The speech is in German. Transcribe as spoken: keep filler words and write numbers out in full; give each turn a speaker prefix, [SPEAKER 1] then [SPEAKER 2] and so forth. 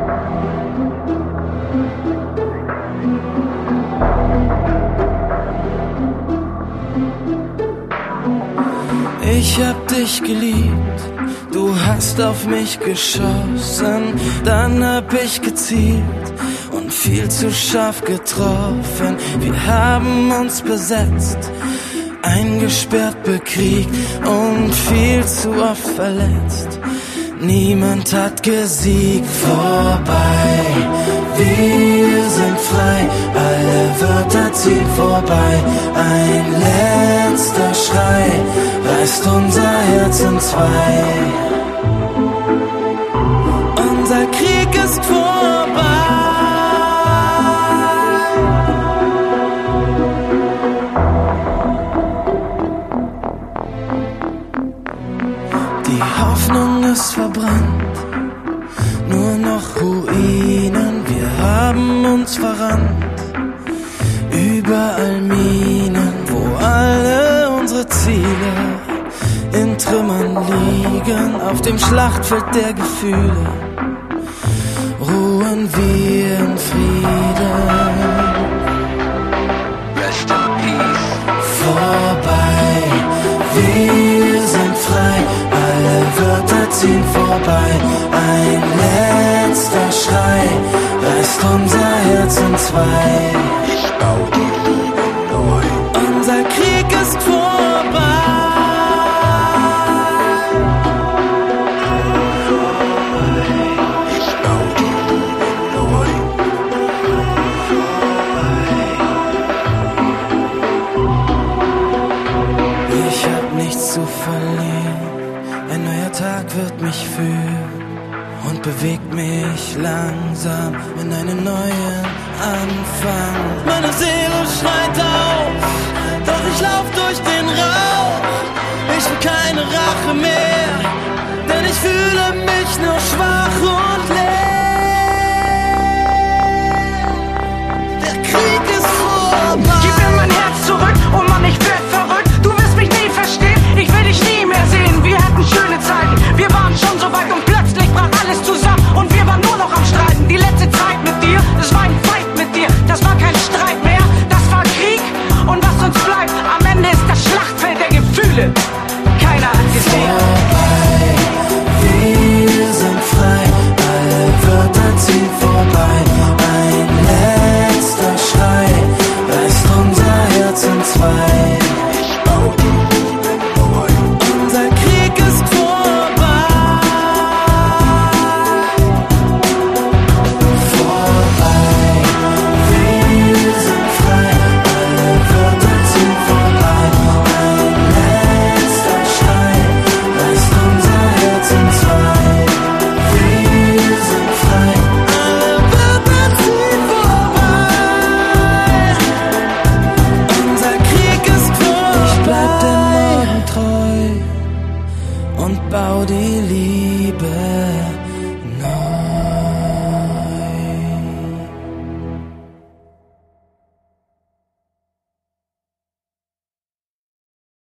[SPEAKER 1] Ich hab dich geliebt, du hast auf mich geschossen, dann hab ich gezielt und viel zu scharf getroffen. Wir haben uns besetzt, eingesperrt, bekriegt und viel zu oft verletzt. Niemand hat gesiegt. Vorbei, wir sind frei, alle Wörter ziehen vorbei. Ein letzter Schrei reißt unser Herz in zwei. Unser Krieg ist vorbei. Die Hoffnung ist verbrannt, nur noch Ruinen. Wir haben uns verrannt, überall Minen, wo alle unsere Ziele in Trümmern liegen. Auf dem Schlachtfeld der Gefühle ruhen wir in Frieden. Rest in peace. Vorbei, wir sind frei, alle Wörter ziehen vorbei. Ein letzter Schrei reißt unser Herz in zwei. Ich bau die Liebe neu. Unser Krieg ist vorbei. Ich bau die Liebe neu. Ich hab nichts zu verlieren. Ein neuer Tag wird mich führen und bewegt mich langsam in einen neuen Anfang. Meine Seele schreit auf, doch ich lauf durch den Rauch. Ich will keine Rache mehr, denn ich fühle mich